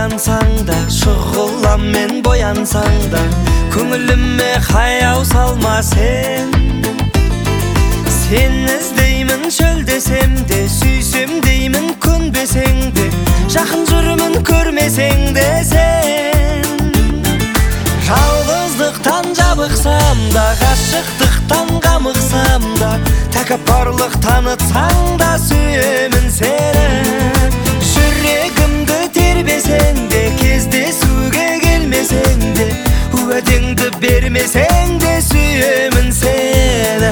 ойлансаң да, шұғыламмен боянсаң да, көңіліме қаяу салма сен. Сен іздеймін шөлдесем де, сүйсем деймін көнбесең де, жақын жүрмін көрмесең де сен. Жалғыздықтан жабықсам да, ғашықтықтан қамықсам да, тәкаппарлық танытсаң да сүйемін сені. Жүрегімді тербесең де, кездесуге келмесең де, уәдеңді бермесең де сүйемін сені.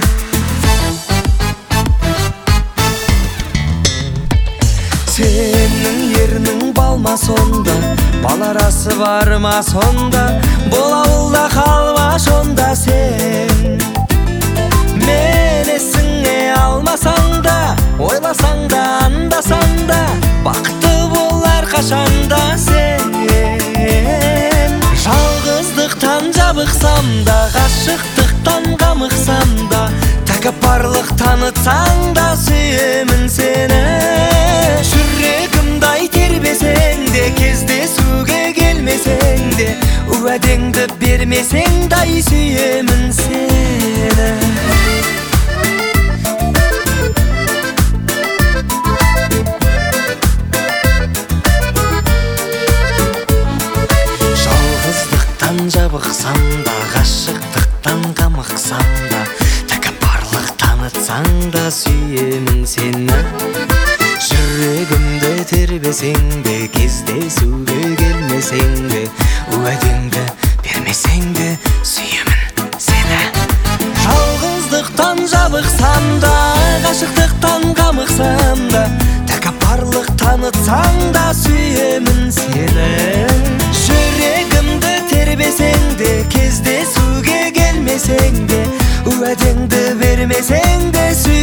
Сенің ерінің балма сонда, бал арасы бар ма сонда, бұл ауылда қалма сонда сен. Мен есіңе алмасаң да, ойласаң да, андасаң да, бақытты болар қашанда сен. Жалғыздықтан жабықсам да, ғашықтықтан қамықсам да, тәкаппарлық танытсаң да сүйемін сені. Жүрегімді ай тербесең де, кездесуге келмесең де, уәдеңді бермесең де сүйемін сені. Жалғыздықтан жабықсам да, ғашықтықтан қамықсам да, тәкаппарлық танытсаң да сүйемін сені. Жүрегімді тербесең де, кездесуге келмесең де, уәдеңді бермесең де сүйемін сені. Жалғыздықтан жабықсам да, ғашықтықтан қамықсам да, тәкаппарлық танытсаң да сүйемін сені. Жүрегімді тербесең де, кездесуге келмесең де, уәдеңді бермесең де